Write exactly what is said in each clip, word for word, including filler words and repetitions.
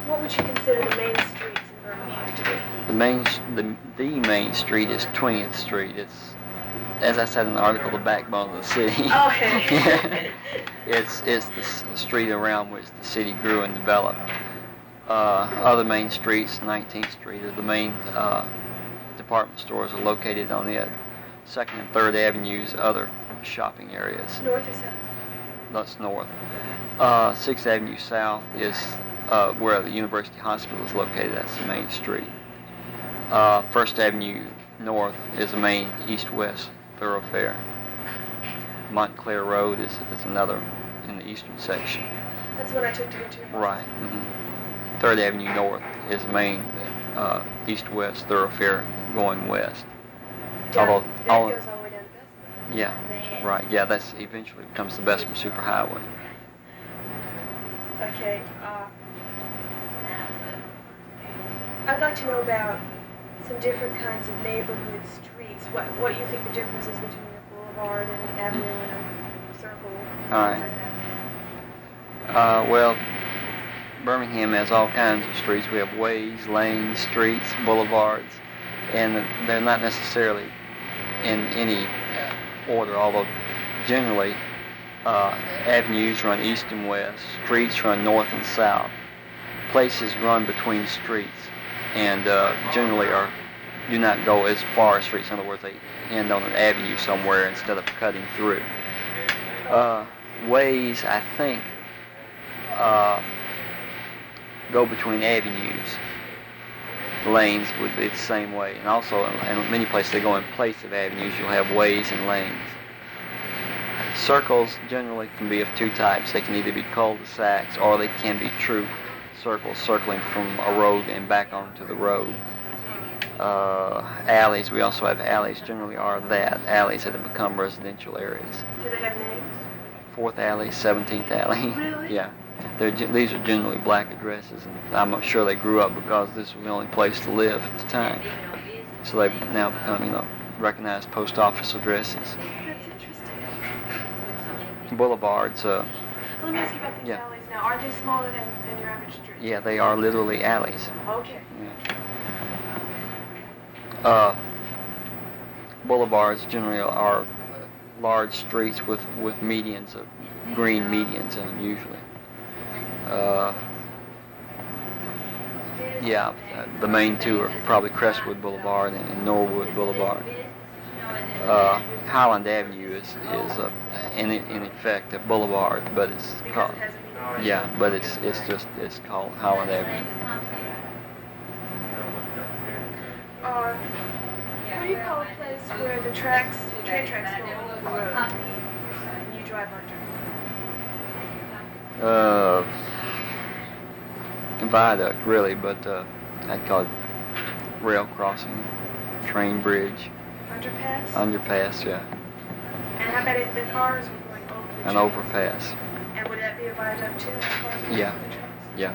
What would you consider the main streets in Birmingham to be? The main, the, the main street is twentieth Street. It's, as I said in the article, the backbone of the city. Okay. it's it's the s- street around which the city grew and developed. Uh, other main streets, nineteenth Street, are the main uh, department stores are located on it. Second and Third Avenues, other shopping areas. North or south? That's north. Uh, Sixth Avenue South is uh, where the University Hospital is located. That's the main street. Uh, First Avenue North is the main east-west thoroughfare. Montclair Road is, is another in the eastern section. That's what I took to go to. Right. Mm-hmm. Third Avenue North is the main uh, east-west thoroughfare going west. Down, Although, that all, goes all the way down to Bessemer. yeah, right. Yeah, that's eventually becomes the Bessemer Superhighway. Okay. Uh, I'd like to know about some different kinds of neighborhood streets. What what you think the difference is between a boulevard and an avenue and a circle? All right. Like Uh, well, Birmingham has all kinds of streets. We have ways, lanes, streets, boulevards, and they're not necessarily in any order, although generally uh, avenues run east and west, streets run north and south, places run between streets, and uh, generally are do not go as far as streets. In other words, they end on an avenue somewhere instead of cutting through. Uh, ways, I think, uh, go between avenues. Lanes would be the same way, and also in, in many places they go in place of avenues. You'll have ways and lanes. Circles generally can be of two types. They can either be cul-de-sacs or they can be true circles circling from a road and back onto the road. Uh, alleys, we also have alleys, generally are that, alleys that have become residential areas. Do they have names? Fourth Alley, seventeenth Alley. Really? Yeah. They're, these are generally black addresses, and I'm not sure they grew up because this was the only place to live at the time. So they've now become, you know, recognized post office addresses. That's interesting. Boulevards, uh, Let me ask you about these yeah. alleys now. Are they smaller than, than your average street? yeah, they are literally alleys. Okay. Yeah. Uh, boulevards generally are large streets with, with medians, of green medians in them usually. Uh, yeah, uh, the main two are probably Crestwood Boulevard and, and Norwood Boulevard. Uh, Highland Avenue is is a, in in effect a boulevard, but it's Because called it has a meaning. yeah, but it's it's just it's called Highland Avenue. Uh, what do you call a place where the tracks, train tracks go over the road and you drive under? Uh, viaduct really, but uh, I'd call it rail crossing, train bridge, Underpass? underpass, yeah, And how about if the cars were going over the an tracks? overpass, And would that be a viaduct too? as far as Yeah. the tracks? yeah.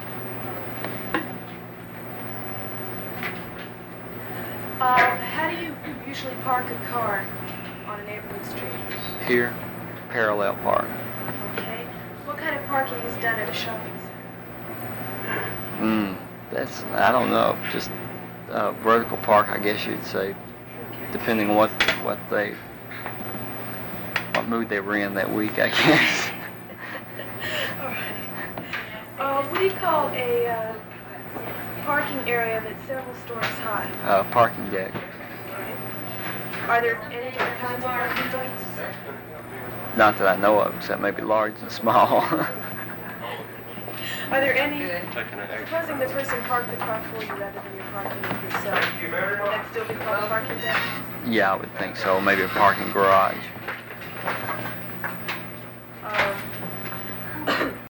Uh, how do you usually park a car on a neighborhood street? Here, parallel park. Okay. What kind of parking is done at a shopping center? Mm, that's I don't know, just uh, vertical park, I guess you'd say, Okay. depending on what what they what mood they were in that week, I guess. All right. Uh, what do you call a uh, parking area that's several stories high? Uh, parking deck. Okay. Are there any different kinds of parking decks? Not that I know of, except maybe large and small. Are there any, supposing the person parked the car for you rather than you're parking it yourself, would that still be called a parking deck? Yeah, I would think so. Maybe a parking garage.